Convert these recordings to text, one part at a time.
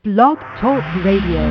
Blog Talk Radio.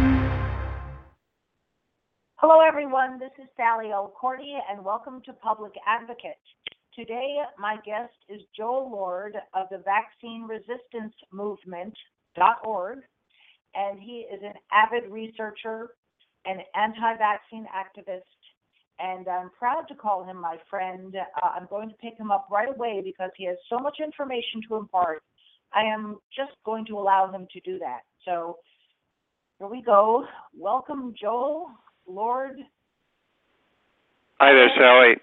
Hello, everyone. This is Sally O'Courtney, and welcome to Public Advocate. Today, my guest is Joel Lord of the Vaccine Resistance Movement.org, and he is an avid researcher, an anti-vaccine activist, and I'm proud to call him my friend. I'm going to pick him up right away because he has so much information to impart. I am just going to allow him to do that. So here we go. Welcome, Joel Lord. Hi there, Sally.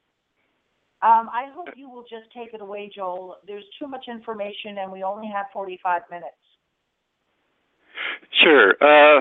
I hope you will just take it away, Joel. There's too much information, and we only have 45 minutes. Sure.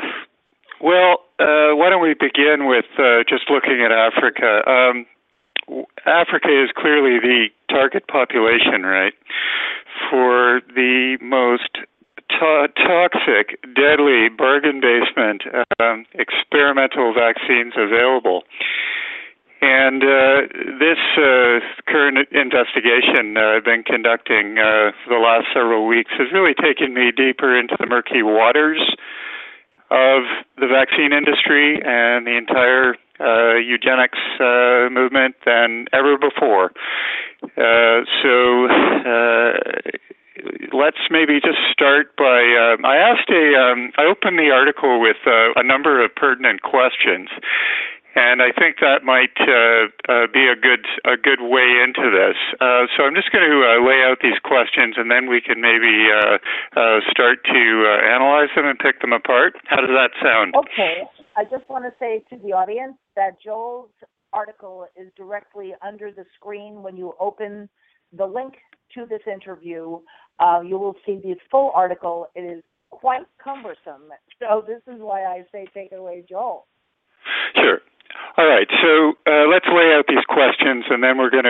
Why don't we begin with just looking at Africa? Africa is clearly the target population, right, for the most toxic, deadly, bargain basement experimental vaccines available. And this current investigation I've been conducting for the last several weeks has really taken me deeper into the murky waters of the vaccine industry and the entire eugenics movement than ever before. Let's maybe just start by I opened the article with a number of pertinent questions. And I think that might be a good way into this. So I'm just going to lay out these questions, and then we can maybe start to analyze them and pick them apart. How does that sound? Okay. I just want to say to the audience that Joel's article is directly under the screen. When you open the link to this interview, you will see the full article. It is quite cumbersome. So this is why I say take it away, Joel. Sure. All right, so let's lay out these questions, and then we're going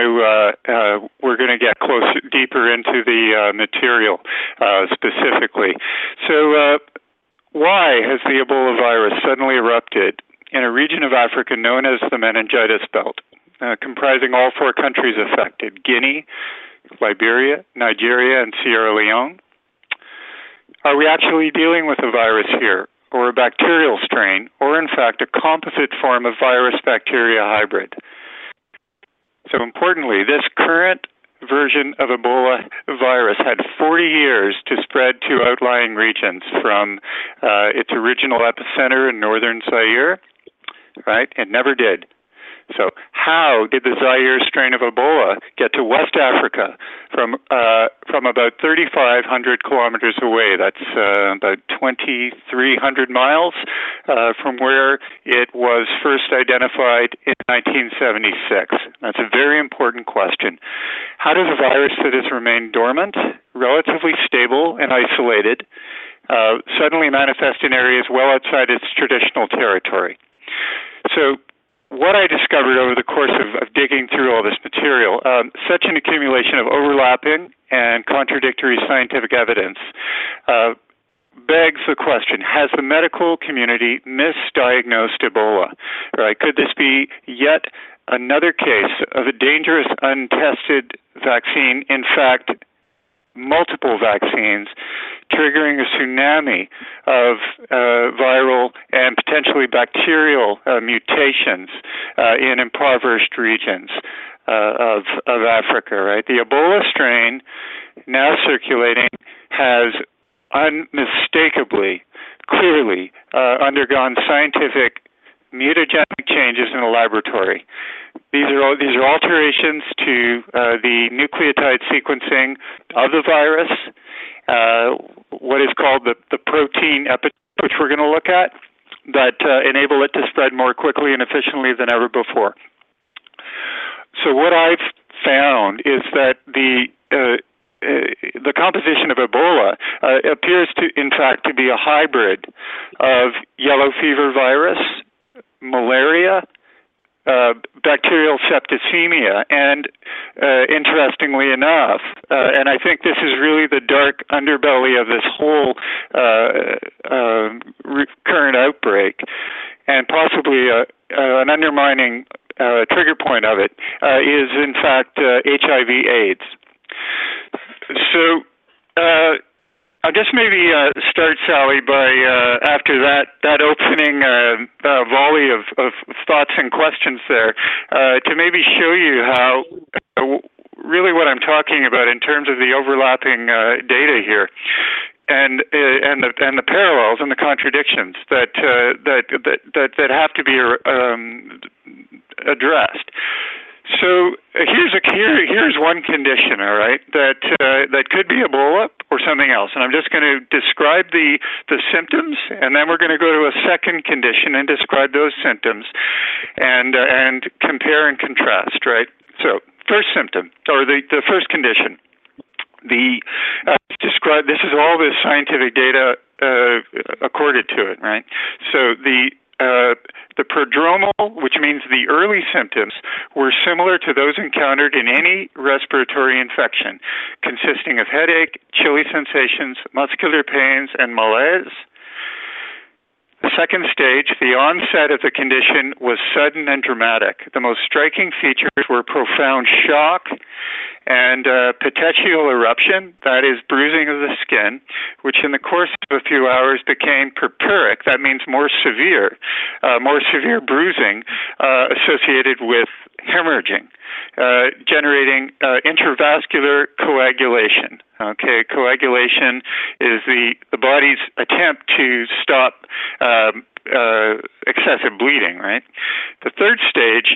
to get deeper into the material specifically. So, why has the Ebola virus suddenly erupted in a region of Africa known as the Meningitis Belt, comprising all four countries affected: Guinea, Liberia, Nigeria, and Sierra Leone? Are we actually dealing with a virus here, or a bacterial strain, or in fact a composite form of virus-bacteria hybrid? So importantly, this current version of Ebola virus had 40 years to spread to outlying regions from its original epicenter in northern Zaire, right? It never did. So how did the Zaire strain of Ebola get to West Africa from about 3,500 kilometers away? That's about 2,300 miles from where it was first identified in 1976. That's a very important question. How does a virus that has remained dormant, relatively stable and isolated, suddenly manifest in areas well outside its traditional territory? So what I discovered over the course of digging through all this material, such an accumulation of overlapping and contradictory scientific evidence begs the question, has the medical community misdiagnosed Ebola? Right? Could this be yet another case of a dangerous, untested vaccine, in fact, multiple vaccines, triggering a tsunami of viral and potentially bacterial mutations in impoverished regions of Africa, right? The Ebola strain now circulating has unmistakably, clearly undergone scientific mutagenic changes in the laboratory. These are alterations to the nucleotide sequencing of the virus, what is called the protein epitope, which we're going to look at, that enable it to spread more quickly and efficiently than ever before. So what I've found is that the composition of Ebola appears to, in fact, to be a hybrid of yellow fever virus, malaria, bacterial septicemia, and interestingly enough, and I think this is really the dark underbelly of this whole current outbreak, and possibly an undermining trigger point of it, is in fact HIV/AIDS. So I'll just maybe start, Sally, by after that opening volley of thoughts and questions there, to maybe show you how really what I'm talking about in terms of the overlapping data here. And the parallels and the contradictions that have to be addressed. So here's one condition, all right, that could be Ebola or something else, and I'm just going to describe the symptoms, and then we're going to go to a second condition and describe those symptoms, and compare and contrast, right? So first symptom, or the first condition. Describe. This is all the scientific data accorded to it, right? So the prodromal, which means the early symptoms, were similar to those encountered in any respiratory infection, consisting of headache, chilly sensations, muscular pains, and malaise. The second stage, the onset of the condition was sudden and dramatic. The most striking features were profound shock and petechial eruption, that is bruising of the skin, which in the course of a few hours became purpuric, that means more severe bruising associated with hemorrhaging, generating intravascular coagulation. Okay, coagulation is the body's attempt to stop excessive bleeding, right? The third stage,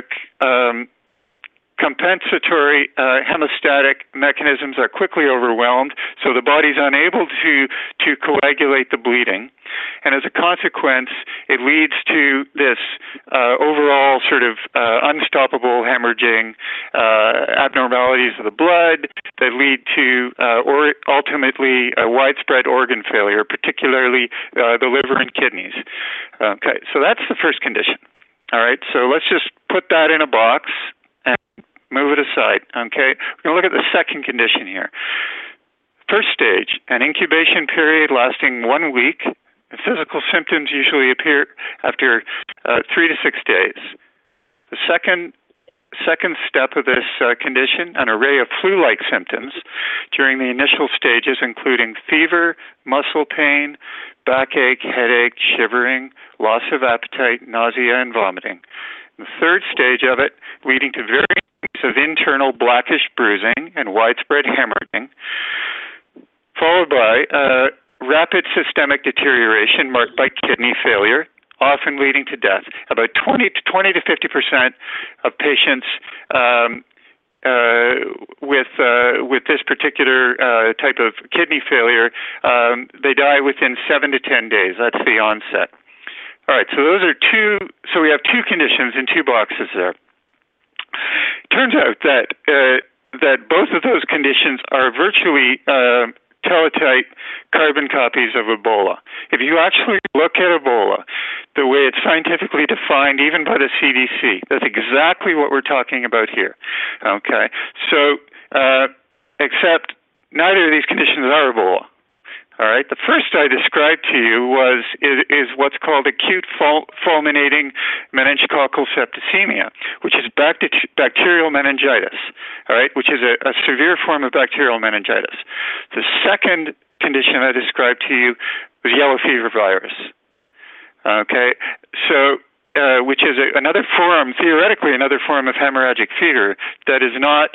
compensatory hemostatic mechanisms are quickly overwhelmed, so the body's unable to coagulate the bleeding. And as a consequence, it leads to this overall sort of unstoppable hemorrhaging, abnormalities of the blood that lead to or ultimately widespread organ failure, particularly the liver and kidneys. Okay, so that's the first condition. All right, so let's just put that in a box and move it aside. Okay, we're going to look at the second condition here. First stage, an incubation period lasting 1 week. The physical symptoms usually appear after 3 to 6 days. The second step of this condition, an array of flu-like symptoms during the initial stages, including fever, muscle pain, backache, headache, shivering, loss of appetite, nausea, and vomiting. The third stage of it, leading to variants of internal blackish bruising and widespread hemorrhaging, followed by rapid systemic deterioration marked by kidney failure, often leading to death. About 20 to 50% of patients with this particular type of kidney failure, they die within 7 to 10 days. That's the onset. All right, so those are two. So we have two conditions in two boxes there. Turns out that both of those conditions are virtually teletype carbon copies of Ebola. If you actually look at Ebola, the way it's scientifically defined, even by the CDC, that's exactly what we're talking about here. Okay, so except neither of these conditions are Ebola. All right. The first I described to you is what's called acute fulminating meningococcal septicemia, which is bacterial meningitis. All right, which is a severe form of bacterial meningitis. The second condition I described to you was yellow fever virus. Okay, so which is another form, theoretically another form of hemorrhagic fever that is not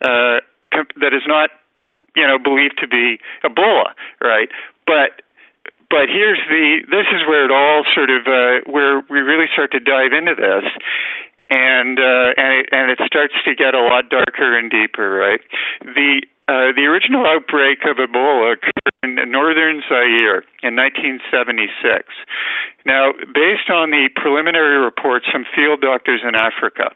believed to be Ebola, right? But this is where it all sort of where we really start to dive into this, and it starts to get a lot darker and deeper, right? The original outbreak of Ebola occurred in northern Zaire in 1976. Now, based on the preliminary reports from field doctors in Africa,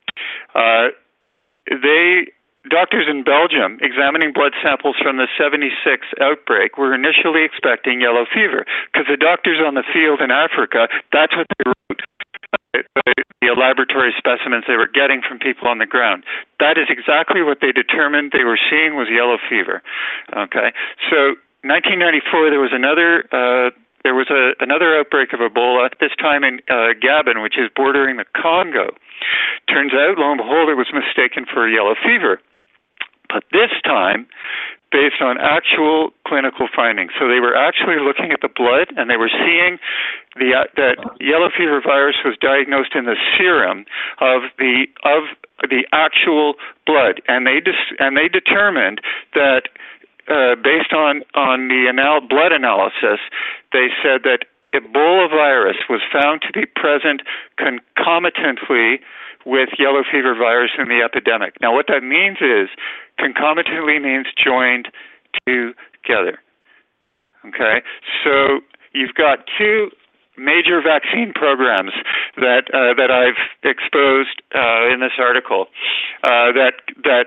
doctors in Belgium examining blood samples from the 76 outbreak were initially expecting yellow fever because the doctors on the field in Africa, that's what they wrote. The laboratory specimens they were getting from people on the ground. That is exactly what they determined they were seeing was yellow fever. Okay, so 1994 there was another outbreak of Ebola, this time in Gabon, which is bordering the Congo. Turns out, lo and behold, it was mistaken for yellow fever. But this time, based on actual clinical findings. So they were actually looking at the blood, and they were seeing that yellow fever virus was diagnosed in the serum of the actual blood, and they determined that based on the blood analysis, they said that Ebola virus was found to be present concomitantly with yellow fever virus in the epidemic. Now, what that means is concomitantly means joined together. Okay, so you've got two major vaccine programs that I've exposed in this article that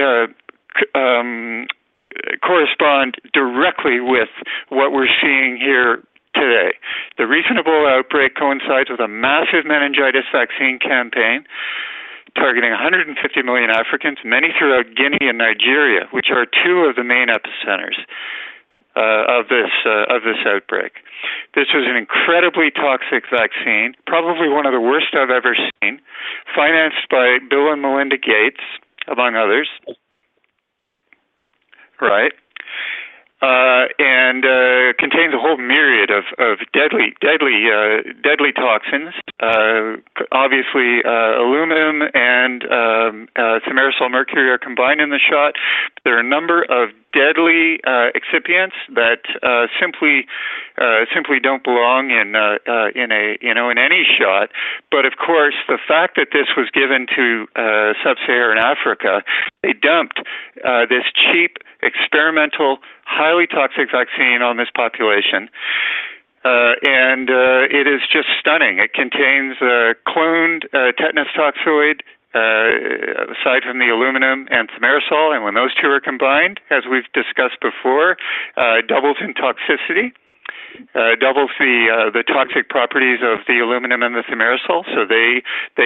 correspond directly with what we're seeing here today. The recent Ebola outbreak coincides with a massive meningitis vaccine campaign targeting 150 million Africans, many throughout Guinea and Nigeria, which are two of the main epicenters of this outbreak. This was an incredibly toxic vaccine, probably one of the worst I've ever seen, financed by Bill and Melinda Gates, among others. Right. And contains a whole myriad of deadly toxins. Obviously, aluminum and thimerosal mercury are combined in the shot. There are a number of deadly excipients that simply don't belong in any shot. But of course, the fact that this was given to sub-Saharan Africa, they dumped this cheap experimental, highly toxic vaccine on this population. And it is just stunning. It contains cloned tetanus toxoid, aside from the aluminum and thimerosal, and when those two are combined, as we've discussed before, doubles in toxicity. Doubles the toxic properties of the aluminum and the thimerosal. So they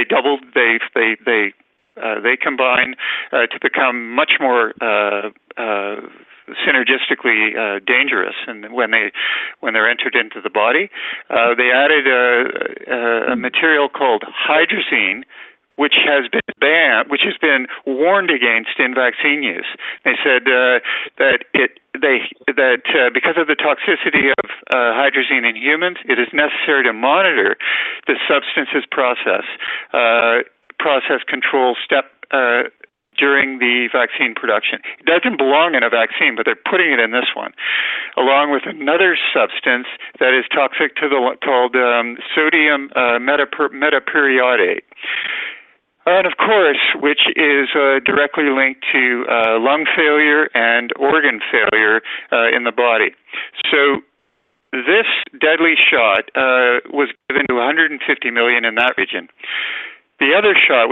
combine to become much more synergistically dangerous, and when they're entered into the body, they added a material called hydrazine, which has been banned, which has been warned against in vaccine use. They said that because of the toxicity of hydrazine in humans, it is necessary to monitor the substance's process control step during the vaccine production. It doesn't belong in a vaccine, but they're putting it in this one, along with another substance that is toxic to called sodium metaperiodate. And of course, which is directly linked to lung failure and organ failure in the body. So this deadly shot was given to 150 million in that region. The other shot,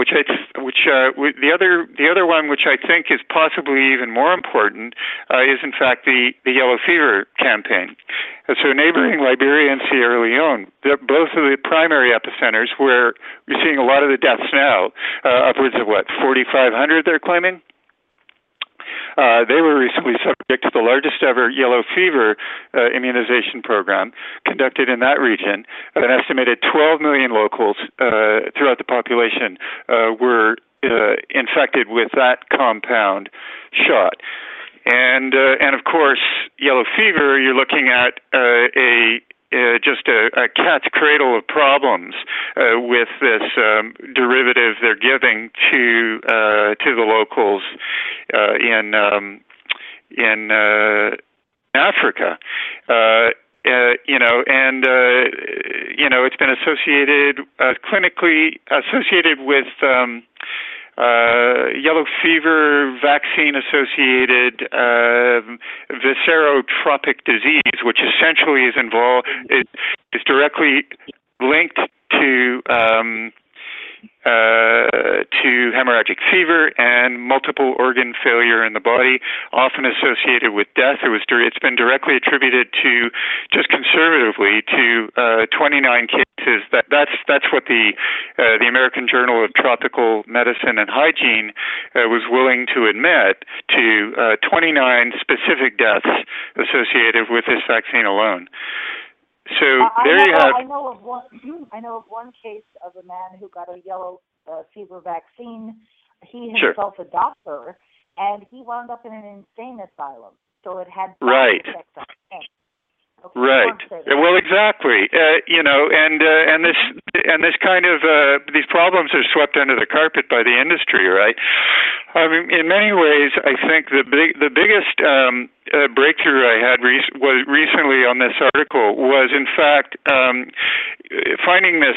the other one, which I think is possibly even more important, is in fact the yellow fever campaign. So neighboring Liberia and Sierra Leone, both of the primary epicenters where you're seeing a lot of the deaths now, upwards of 4,500 they're claiming. They were recently subject to the largest ever yellow fever immunization program conducted in that region. An estimated 12 million locals throughout the population were infected with that compound shot. And of course, yellow fever, you're looking at just a cat's cradle of problems with this derivative they're giving to the locals in Africa. It's been associated clinically associated with yellow fever vaccine-associated viscerotropic disease, which essentially is directly linked to hemorrhagic fever and multiple organ failure in the body, often associated with death. It's been directly attributed to, just conservatively, to 29 cases. That's what the American Journal of Tropical Medicine and Hygiene was willing to admit, to 29 specific deaths associated with this vaccine alone. So I know of one case of a man who got a yellow fever vaccine. He himself, a doctor, and he wound up in an insane asylum. So it had Right. effects on him. Okay, Right. Well, exactly. And this kind of these problems are swept under the carpet by the industry, right? I mean, in many ways, I think the biggest breakthrough I had was recently on this article was, in fact, finding this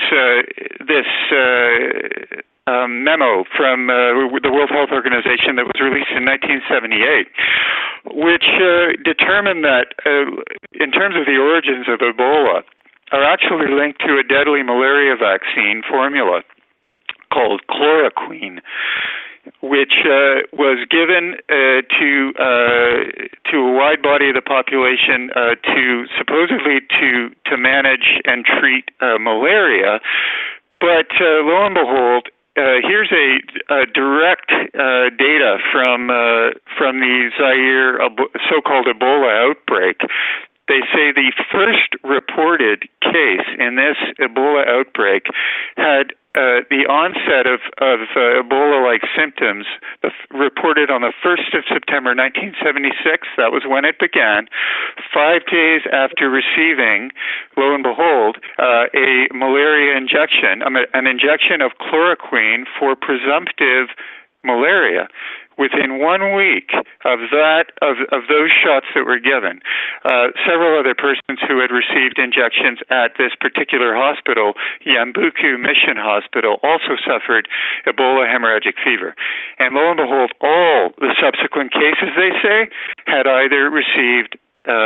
memo from the World Health Organization that was released in 1978, which determined that, in terms of the origins of Ebola, are actually linked to a deadly malaria vaccine formula called chloroquine, which was given to a wide body of the population to supposedly to manage and treat malaria. But lo and behold, here's a direct data from the Zaire so-called Ebola outbreak. They say the first reported case in this Ebola outbreak had the onset of Ebola-like symptoms reported on the 1st of September 1976. That was when it began. 5 days after receiving, lo and behold, a malaria injection, an injection of chloroquine for presumptive malaria. Within 1 week of those shots that were given, several other persons who had received injections at this particular hospital, Yambuku Mission Hospital, also suffered Ebola hemorrhagic fever. And lo and behold, all the subsequent cases, they say, had either received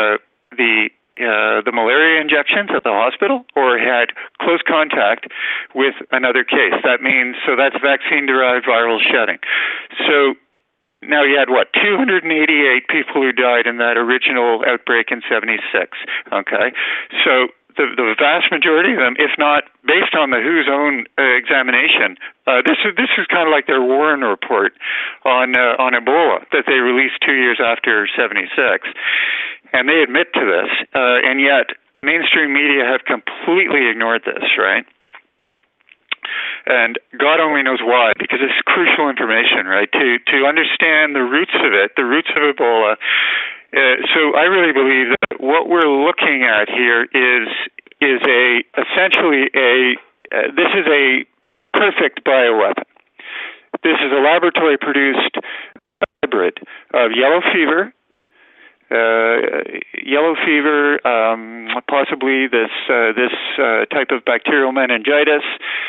the malaria injections at the hospital or had close contact with another case. That means, so that's vaccine-derived viral shedding. So now you had, 288 people who died in that original outbreak in 76, okay? So the vast majority of them, if not based on the WHO's own examination, this is kind of like their Warren report on Ebola that they released 2 years after 76. And they admit to this, and yet mainstream media have completely ignored this, right? And God only knows why, because it's crucial information, right? To understand the roots of it, the roots of Ebola. So I really believe that what we're looking at here is essentially this is a perfect bioweapon. This is a laboratory-produced hybrid of yellow fever, possibly this type of bacterial meningitis,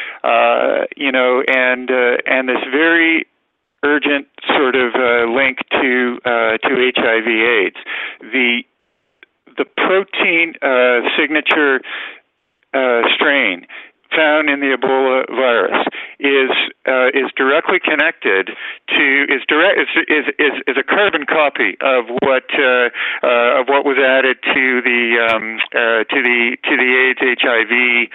and this very urgent sort of link to HIV/AIDS. The protein signature strain found in the Ebola virus is directly connected to is a carbon copy of what was added to the AIDS HIV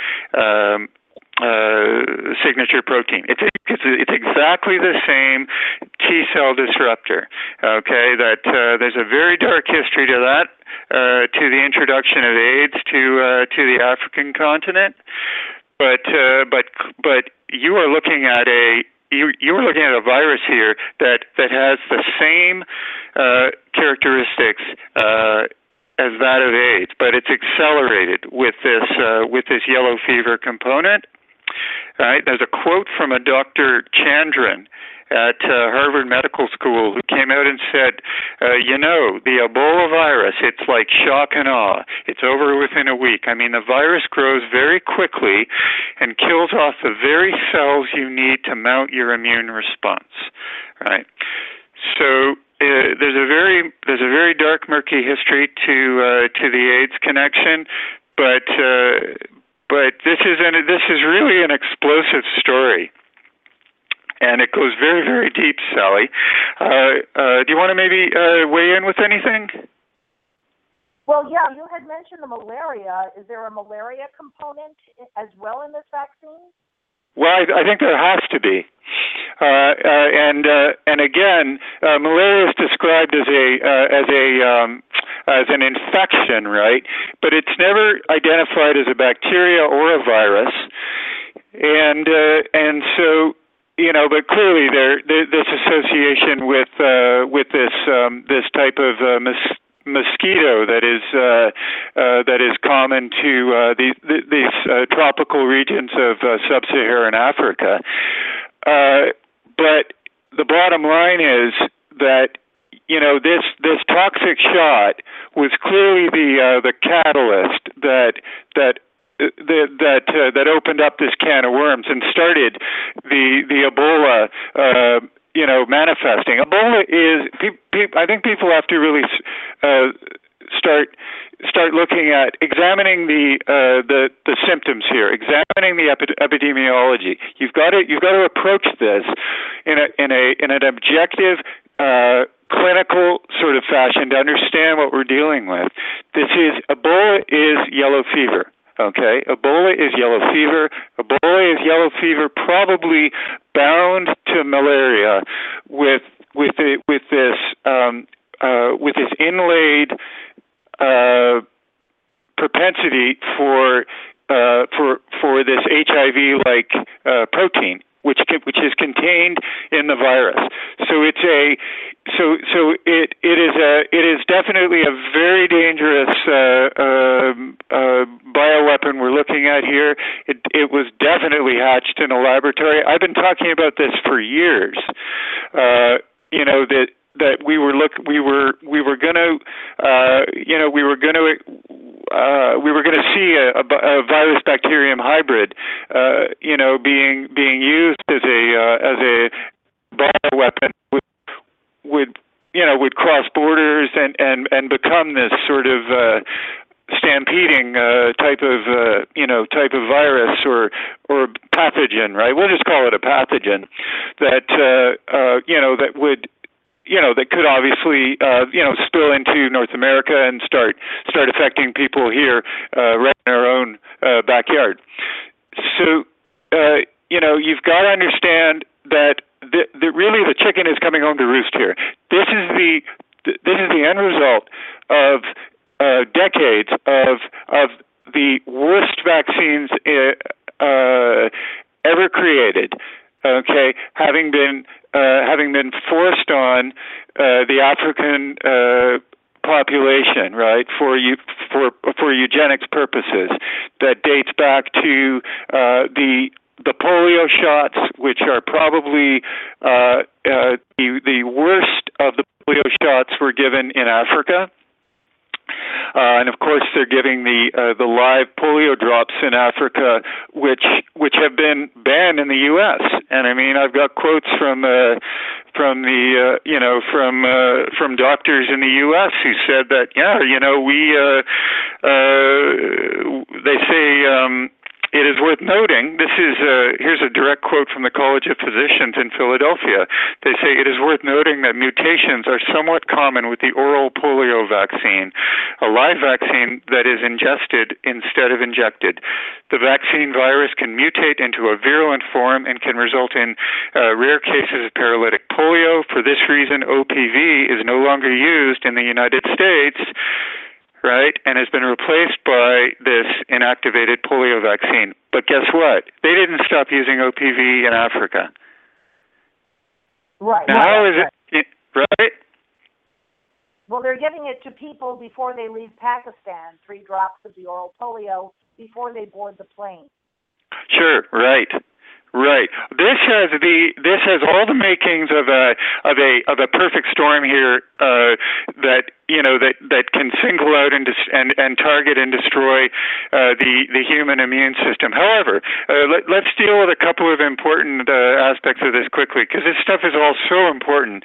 signature protein. It's exactly the same T-cell disruptor. Okay, that there's a very dark history to that, to the introduction of AIDS to the African continent. But you are looking at a virus here that has the same characteristics as that of AIDS, but it's accelerated with this yellow fever component. Right? There's a quote from a Dr. Chandran at Harvard Medical School who came out and said, the Ebola virus, it's like shock and awe. It's over within a week. I mean, the virus grows very quickly and kills off the very cells you need to mount your immune response. Right? So there's a very dark, murky history to the AIDS connection, but this is really an explosive story. And it goes very, very deep, Sally. Do you want to maybe weigh in with anything? Well, yeah, you had mentioned the malaria. Is there a malaria component as well in this vaccine? Well, I think there has to be. And again, malaria is described as an infection, right? But it's never identified as a bacteria or a virus. And so but clearly this association with this type of mosquito that is common to these tropical regions of sub-Saharan Africa. But the bottom line is that this toxic shot was clearly the catalyst that opened up this can of worms and started the Ebola manifesting. Ebola is, I think people have to really start looking at examining the symptoms here, examining the epidemiology. You've got to approach this in an objective, clinical sort of fashion to understand what we're dealing with. Ebola is yellow fever. Okay, Ebola is yellow fever. Ebola is yellow fever, probably bound to malaria, with this inlaid propensity for this HIV-like protein, which is contained in the virus. So it is definitely a very dangerous bioweapon we're looking at here. It was definitely hatched in a laboratory. I've been talking about this for years. That we were going to see a virus bacterium hybrid, being used as a bioweapon would cross borders and become this sort of stampeding type of virus or pathogen, right? We'll just call it a pathogen that could obviously spill into North America and start affecting people here right in our own backyard. So you've got to understand that really the chicken is coming home to roost here. This is the end result of decades of the worst vaccines ever created. Okay, having been forced on the African population, right, for eugenics purposes, that dates back to the polio shots, which are probably the worst of the polio shots were given in Africa. And of course, they're giving the live polio drops in Africa, which have been banned in the U.S. And I mean, I've got quotes from doctors in the U.S. who said that they say. It is worth noting, here's a direct quote from the College of Physicians in Philadelphia. They say, it is worth noting that mutations are somewhat common with the oral polio vaccine, a live vaccine that is ingested instead of injected. The vaccine virus can mutate into a virulent form and can result in rare cases of paralytic polio. For this reason, OPV is no longer used in the United States, right, and has been replaced by this inactivated polio vaccine. But guess what? They didn't stop using OPV in Africa. Right. Now, how is it, right? Well, they're giving it to people before they leave Pakistan, 3 drops of the oral polio before they board the plane. Sure, right. Right. This has all the makings of a perfect storm here that can single out and target and destroy the human immune system. However, let's deal with a couple of important aspects of this quickly, because this stuff is all so important.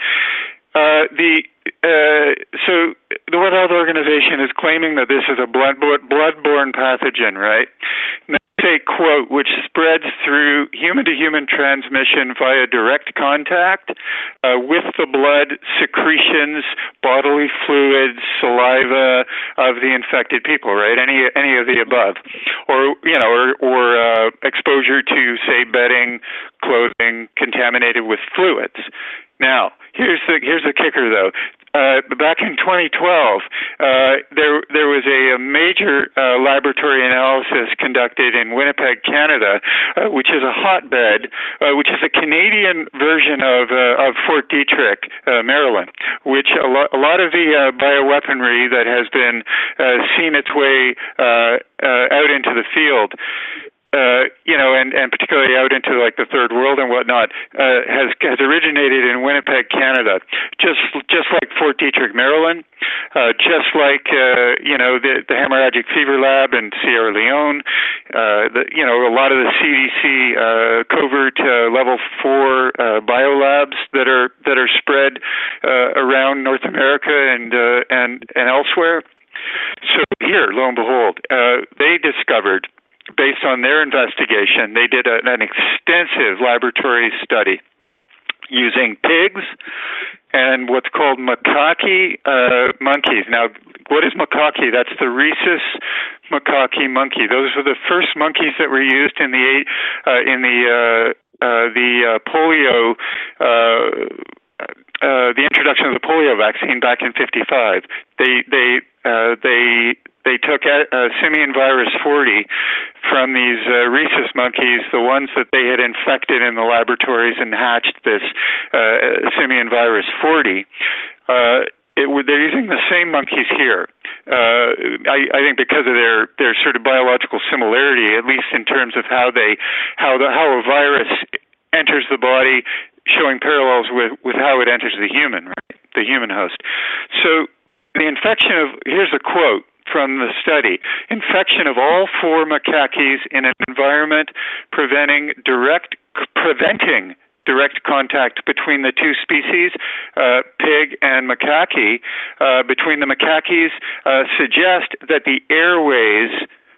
So the World Health Organization is claiming that this is a bloodborne pathogen, right? Now, a quote, which spreads through human-to-human transmission via direct contact with the blood, secretions, bodily fluids, saliva of the infected people, right? Any of the above, or exposure to, say, bedding, clothing contaminated with fluids. Now, here's the kicker, though. back in 2012, there was a major laboratory analysis conducted in Winnipeg, Canada, which is a hotbed, which is a Canadian version of Fort Detrick, Maryland, which a lot of the bioweaponry that has been seen its way out into the field, and particularly out into like the third world and whatnot, has originated in Winnipeg, Canada. Just like Fort Detrick, Maryland, just like the hemorrhagic fever lab in Sierra Leone, a lot of the CDC covert level 4 biolabs that are spread around North America and elsewhere. So here, lo and behold, they discovered, based on their investigation, they did an extensive laboratory study using pigs and what's called macaque monkeys. Now, what is macaque? That's the rhesus macaque monkey. Those were the first monkeys that were used in the polio. The introduction of the polio vaccine back in '55. They took simian virus 40 from these rhesus monkeys, the ones that they had infected in the laboratories, and hatched this simian virus 40. They're using the same monkeys here. I think because of their sort of biological similarity, at least in terms of how a virus enters the body, showing parallels with how it enters the human, right? The human host. So the infection of, here's a quote from the study: infection of all 4 macaques in an environment preventing direct contact between the 2 species, pig and macaque, between the macaques, suggest that the airways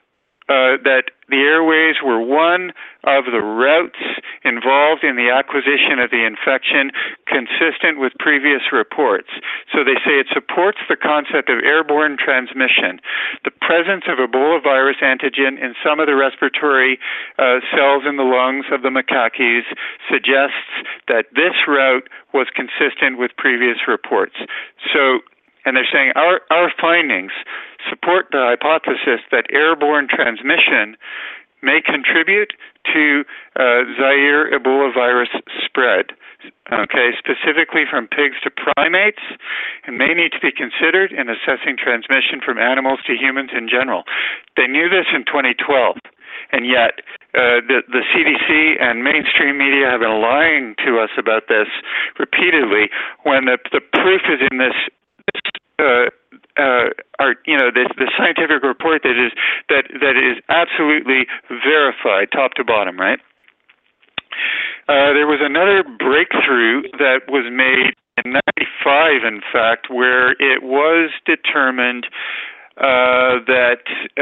were one of the routes involved in the acquisition of the infection, consistent with previous reports. So they say it supports the concept of airborne transmission. The presence of Ebola virus antigen in some of the respiratory cells in the lungs of the macaques suggests that this route was consistent with previous reports. And they're saying our findings support the hypothesis that airborne transmission may contribute to Zaire Ebola virus spread, specifically from pigs to primates, and may need to be considered in assessing transmission from animals to humans in general. They knew this in 2012, and yet the CDC and mainstream media have been lying to us about this repeatedly, when the proof is in this the scientific report that is absolutely verified top to bottom, right? There was another breakthrough that was made in '95, in fact, where it was determined that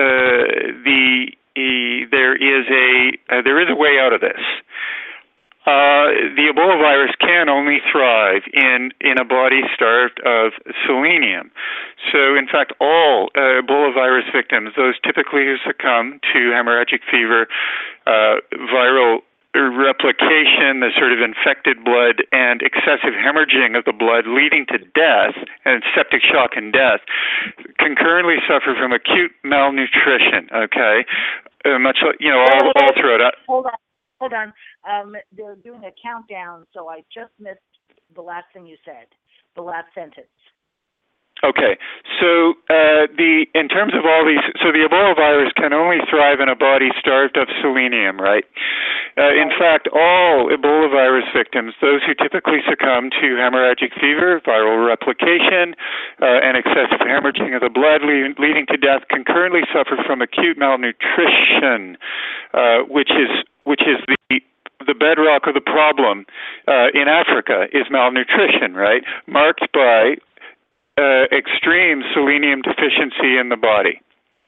there is a way out of this. The Ebola virus can only thrive in a body starved of selenium. So, in fact, all Ebola virus victims, those typically who succumb to hemorrhagic fever, viral replication, the sort of infected blood, and excessive hemorrhaging of the blood leading to death and septic shock and death, concurrently suffer from acute malnutrition. Much like, all throughout. Hold on. They're doing a countdown, so I just missed the last thing you said, the last sentence. Okay, so in terms of all these, so the Ebola virus can only thrive in a body starved of selenium, right? In fact, all Ebola virus victims, those who typically succumb to hemorrhagic fever, viral replication, and excessive hemorrhaging of the blood leading to death, concurrently suffer from acute malnutrition, which is the bedrock of the problem in Africa is malnutrition, right? Marked by extreme selenium deficiency in the body.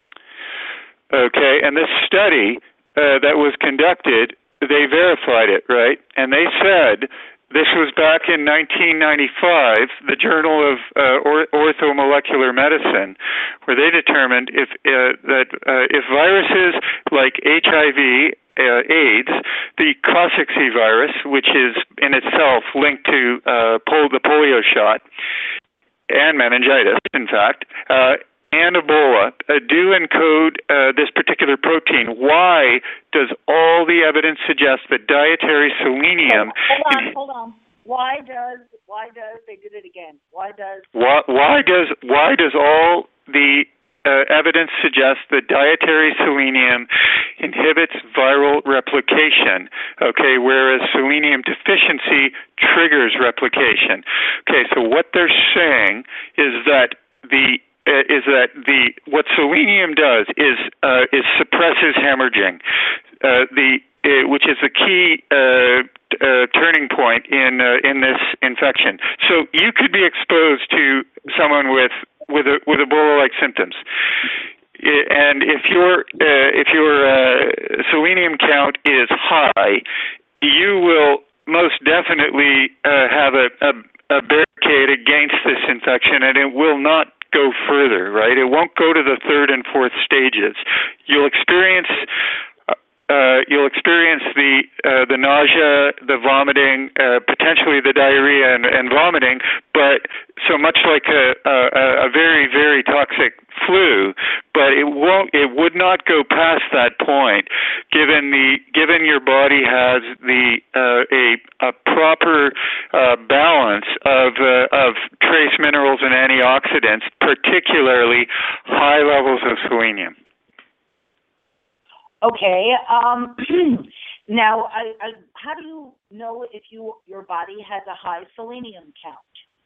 And this study that was conducted, they verified it, right? And they said, this was back in 1995, the Journal of Orthomolecular Medicine, where they determined if viruses like HIV, AIDS, the Coxsackie virus, which is in itself linked to the polio shot, and meningitis, in fact, and Ebola do encode this particular protein. Why does all the evidence suggest that dietary selenium? Hold on. Why does they did it again? Why does all the evidence suggest that dietary selenium inhibits viral replication? Okay, whereas selenium deficiency triggers replication. Okay, so what they're saying is that what selenium does is suppresses hemorrhaging, which is the key turning point in this infection. So you could be exposed to someone with Ebola-like symptoms, and if your selenium count is high, you will most definitely have a barricade against this infection, and it will not go further, right? It won't go to the third and fourth stages. You'll experience the nausea, the vomiting, potentially the diarrhea and vomiting, but so much like a very, very toxic flu, but it would not go past that point, given your body has a proper balance of trace minerals and antioxidants, particularly high levels of selenium. Okay. Now, how do you know if your body has a high selenium count?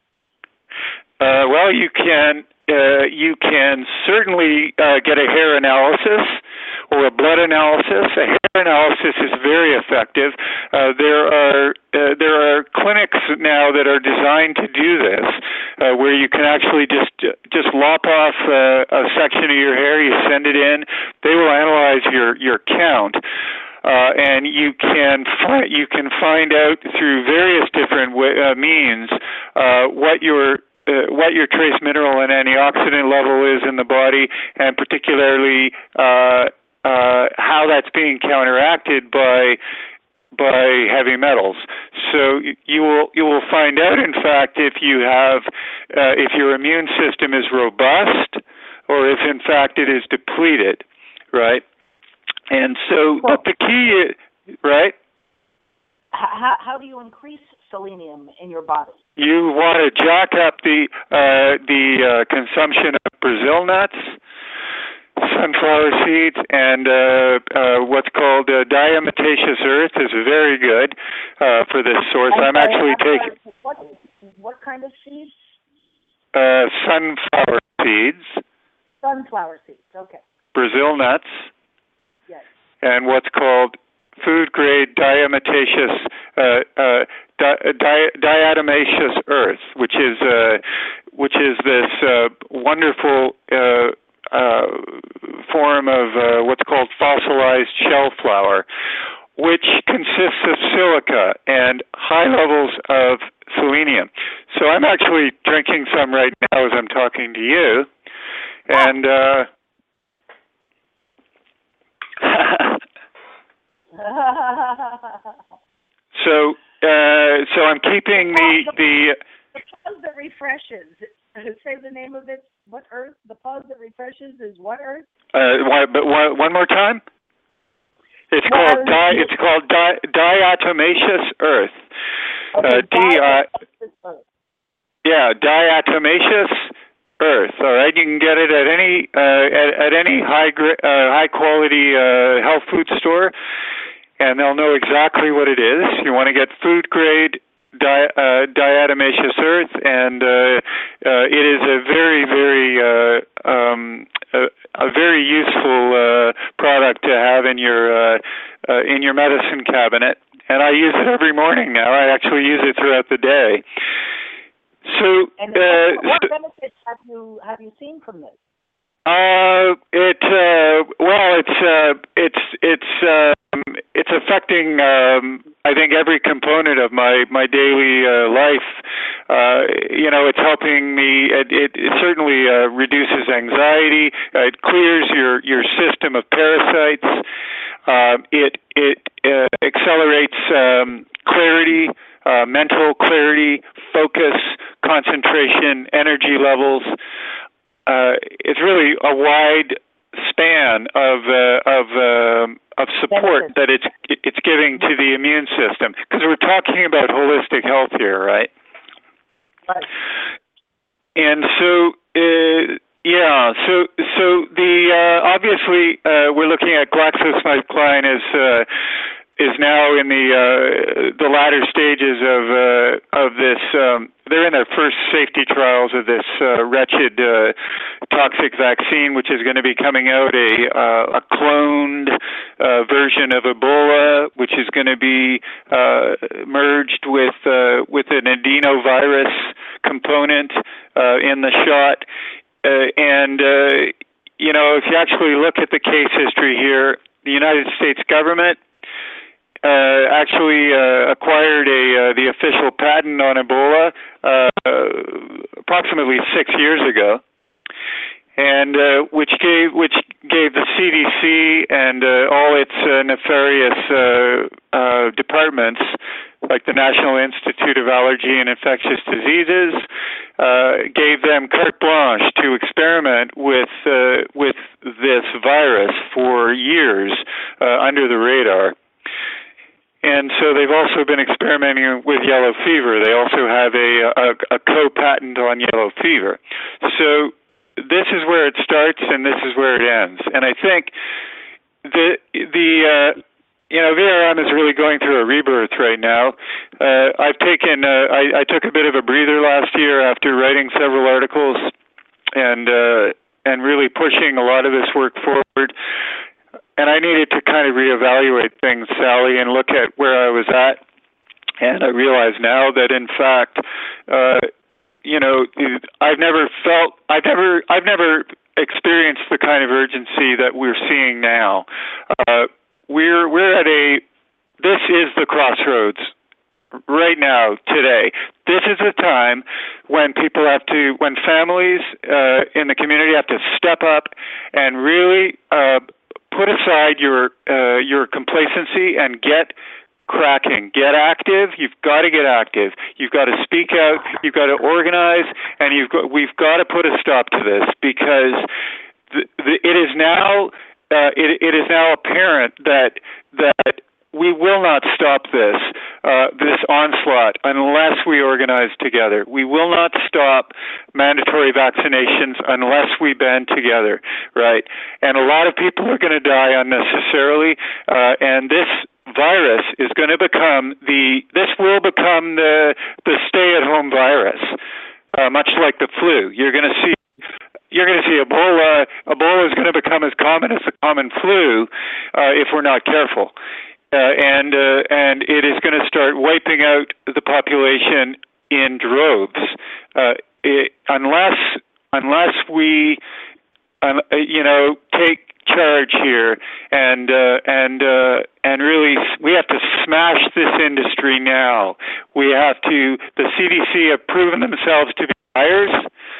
Well, you can certainly get a hair analysis or a blood analysis. A hair analysis is very effective. There are clinics now that are designed to do this, where you can actually just lop off a section of your hair. You send it in. They will analyze your count. And you can find out through various different means what your trace mineral and antioxidant level is in the body, and particularly how that's being counteracted by heavy metals. So you will find out, in fact, if your immune system is robust, or if in fact it is depleted, right? And so, but the key is, right? How do you increase selenium in your body? You want to jack up the consumption of Brazil nuts, sunflower seeds, and what's called diatomaceous earth is very good for this source. I'm actually taking what kind of seeds? Sunflower seeds. Sunflower seeds. Okay. Brazil nuts. Yes. And what's called food-grade diatomaceous earth, which is this wonderful form of what's called fossilized shell flour, which consists of silica and high levels of selenium. So I'm actually drinking some right now as I'm talking to you, and So I'm keeping the pause that refreshes. Say the name of it. What earth? The pause that refreshes is what earth? But one more time. It's called diatomaceous earth. Okay, diatomaceous earth. All right, you can get it at any high quality health food store, and they'll know exactly what it is. You want to get food grade diatomaceous earth, and it is a very, very a very useful product to have in your medicine cabinet. And I use it every morning now. I actually use it throughout the day. So, what benefits have you seen from this? It's affecting I think every component of my daily life. It's helping me. It certainly reduces anxiety. It clears your system of parasites. It accelerates clarity. mental clarity, focus, concentration, energy levels. It's really a wide span of support that it's giving to the immune system, because we're talking about holistic health here, right? Right. And so, so the obviously we're looking at GlaxoSmithKline is now in the latter stages of this. They're in their first safety trials of this wretched toxic vaccine, which is going to be coming out a cloned version of Ebola, which is going to be merged with an adenovirus component in the shot. And if you actually look at the case history here, the United States government actually acquired the official patent on Ebola approximately 6 years ago, and which gave the CDC and all its nefarious departments, like the National Institute of Allergy and Infectious Diseases, gave them carte blanche to experiment with this virus for years under the radar. And so they've also been experimenting with yellow fever. They also have a co-patent on yellow fever. So this is where it starts and this is where it ends. And I think VRM is really going through a rebirth right now. I took a bit of a breather last year after writing several articles and really pushing a lot of this work forward. And I needed to kind of reevaluate things, Sally, and look at where I was at. And I realize now that, in fact, I've never experienced the kind of urgency that we're seeing now. This is the crossroads right now, today. This is a time when when families in the community have to step up and really put aside your complacency and get cracking, get active. You've got to get active. You've got to speak out. You've got to organize, and we've got to put a stop to this, because it is now apparent that we will not stop this onslaught unless we organize together. We will not stop mandatory vaccinations unless we band together, right? And a lot of people are going to die unnecessarily, and this virus is going to become the stay-at-home virus, much like the flu. You're going to see Ebola. Ebola is going to become as common as the common flu if we're not careful. And it is going to start wiping out the population in droves unless we take charge here and really we have to smash this industry now. The CDC have proven themselves to be liars,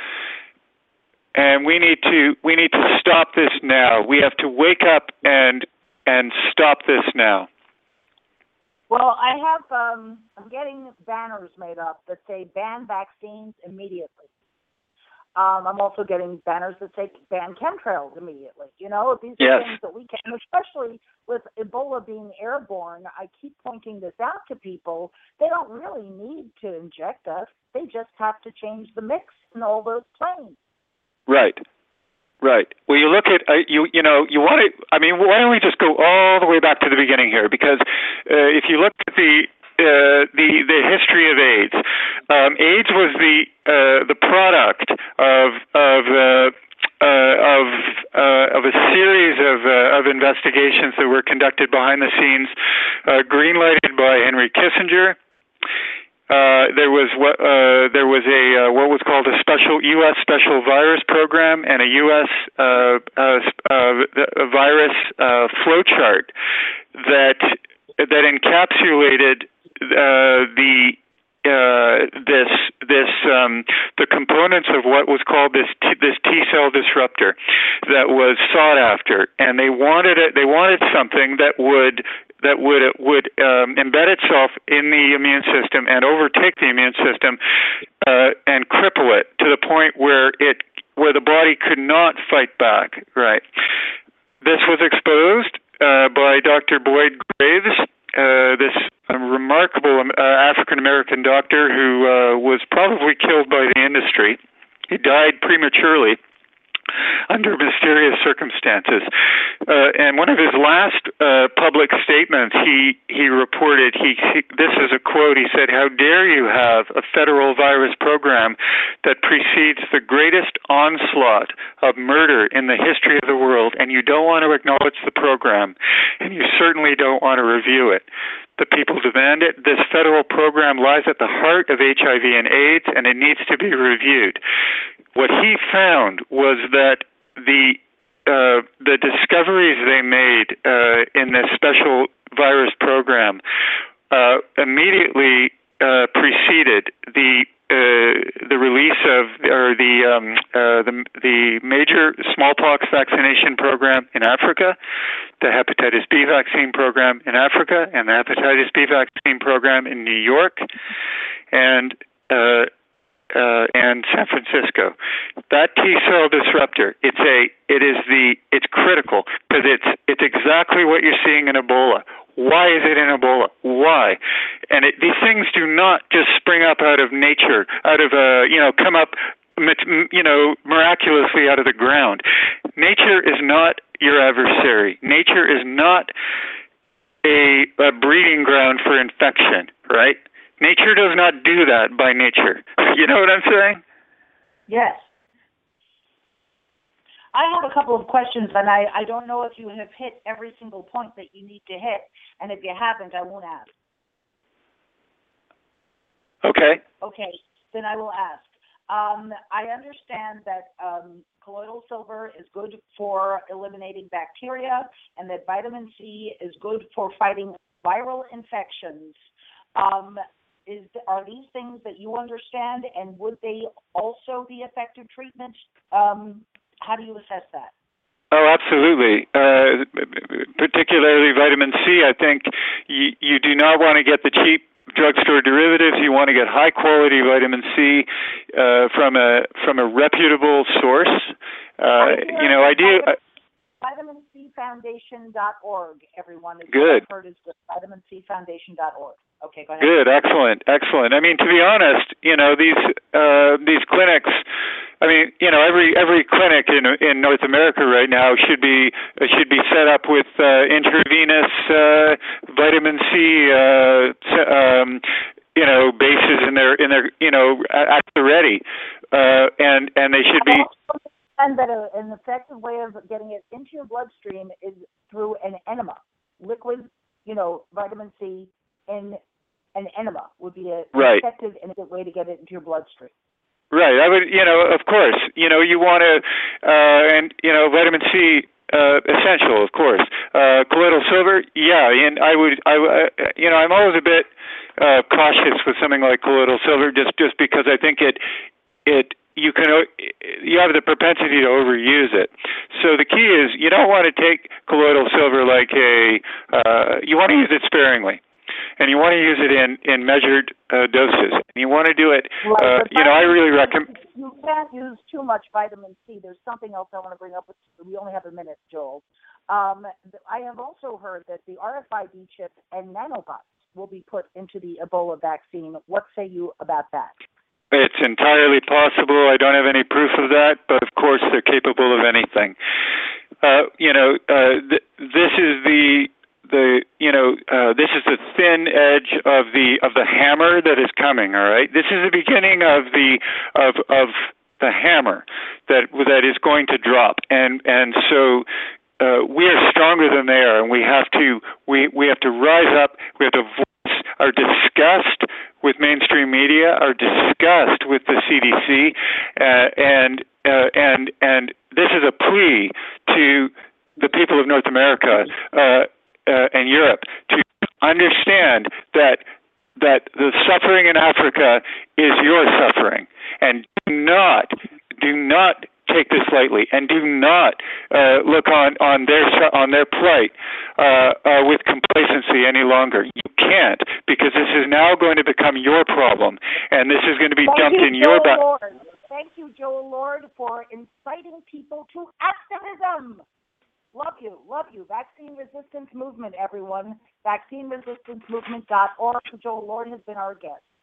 and we need to stop this now. We have to wake up and stop this now. Well, I have, I'm getting banners made up that say ban vaccines immediately. I'm also getting banners that say ban chemtrails immediately. These are things that we can, especially with Ebola being airborne. I keep pointing this out to people. They don't really need to inject us. They just have to change the mix in all those planes. Right. Right. Well, you look at you want to. I mean, why don't we just go all the way back to the beginning here? Because if you look at the history of AIDS, AIDS was the product of a series of investigations that were conducted behind the scenes, greenlighted by Henry Kissinger. There was what was called a U.S. Special Virus Program and a U.S. Virus flowchart that encapsulated the components of what was called this T-cell disruptor that was sought after, and they wanted something that would that would embed itself in the immune system and overtake the immune system and cripple it to the point where the body could not fight back. Right. This was exposed by Dr. Boyd Graves, this remarkable African American doctor who was probably killed by the industry. He died prematurely under mysterious circumstances. And one of his last public statements, he reported, this is a quote, he said, "How dare you have a federal virus program that precedes the greatest onslaught of murder in the history of the world, and you don't want to acknowledge the program, and you certainly don't want to review it. The people demand it. This federal program lies at the heart of HIV and AIDS, and it needs to be reviewed." What he found was that the discoveries they made in this special virus program immediately preceded the release of the major smallpox vaccination program in Africa, the hepatitis B vaccine program in Africa, and the hepatitis B vaccine program in New York, and San Francisco. That T-cell disruptor, it's critical because it's exactly what you're seeing in Ebola. Why is it in Ebola? Why? And these things do not just spring up out of nature, come up, miraculously out of the ground. Nature is not your adversary. Nature is not a breeding ground for infection, right? Nature does not do that by nature. You know what I'm saying? Yes. I have a couple of questions, and I don't know if you have hit every single point that you need to hit, and if you haven't, I won't ask. Okay. Okay, then I will ask. I understand that colloidal silver is good for eliminating bacteria, and that vitamin C is good for fighting viral infections. Are these things that you understand, and would they also be effective treatment? How do you assess that? Oh, absolutely. Particularly vitamin C, I think you do not want to get the cheap drugstore derivatives. You want to get high quality vitamin C from a reputable source. VitaminCFoundation.org, everyone. Is good. What I've heard is good. VitaminCFoundation.org. Okay, go ahead. Good, excellent. I mean, to be honest, these clinics. I mean, every clinic in North America right now should be set up with intravenous vitamin C, bases in their at the ready, and they should be. And that an effective way of getting it into your bloodstream is through an enema, liquid, vitamin C in an enema would be an effective and a good way to get it into your bloodstream. Right. I would, of course, you want to, vitamin C, essential, of course. Colloidal silver, yeah. And I'm always a bit cautious with something like colloidal silver, just because I think you have the propensity to overuse it. So the key is you don't want to take colloidal silver like you want to use it sparingly. And you want to use it in measured doses. And you want to do it, I really recommend. You can't use too much vitamin C. There's something else I want to bring up. We only have a minute, Joel. I have also heard that the RFID chip and nanobots will be put into the Ebola vaccine. What say you about that? It's entirely possible. I don't have any proof of that, but of course they're capable of anything. This is this is the thin edge of the hammer that is coming. All right, this is the beginning of the hammer that is going to drop, and so we are stronger than they are, and we have to rise up. We have to voice our disgust with mainstream media, our disgust with the CDC, and this is a plea to the people of North America and Europe to understand that the suffering in Africa is your suffering, and do not take this lightly, and do not look on their plight with complacency any longer. You can't, because this is now going to become your problem, and this is going to be dumped in your back. Thank you, Joel Lord, for inciting people to activism. Love you. Vaccine Resistance Movement, everyone. VaccineResistanceMovement.org. Joel Lord has been our guest.